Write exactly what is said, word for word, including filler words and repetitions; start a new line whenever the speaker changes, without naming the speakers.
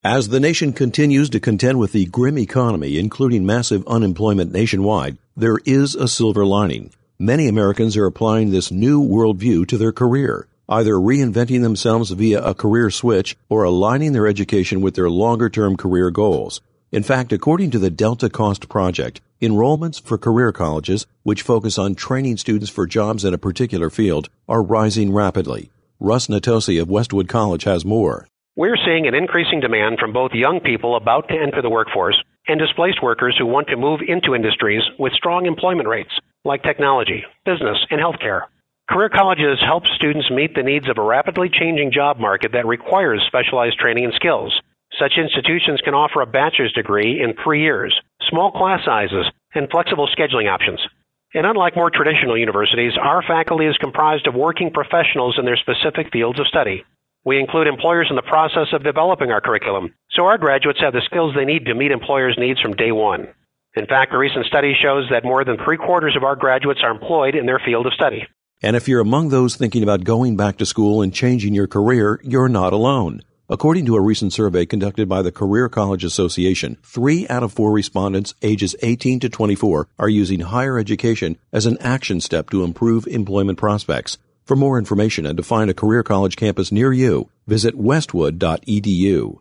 As the nation continues to contend with the grim economy, including massive unemployment nationwide, there is a silver lining. Many Americans are applying this new worldview to their career, either reinventing themselves via a career switch or aligning their education with their longer-term career goals. In fact, according to the Delta Cost Project, enrollments for career colleges, which focus on training students for jobs in a particular field, are rising rapidly. Russ Natosi of Westwood College has more.
We're seeing an increasing demand from both young people about to enter the workforce and displaced workers who want to move into industries with strong employment rates, like technology, business, and healthcare. Career colleges help students meet the needs of a rapidly changing job market that requires specialized training and skills. Such institutions can offer a bachelor's degree in three years, small class sizes, and flexible scheduling options. And unlike more traditional universities, our faculty is comprised of working professionals in their specific fields of study. We include employers in the process of developing our curriculum, so our graduates have the skills they need to meet employers' needs from day one. In fact, a recent study shows that more than three-quarters of our graduates are employed in their field of study.
And if you're among those thinking about going back to school and changing your career, you're not alone. According to a recent survey conducted by the Career College Association, three out of four respondents ages eighteen to twenty-four are using higher education as an action step to improve employment prospects. For more information and to find a career college campus near you, visit westwood dot e d u.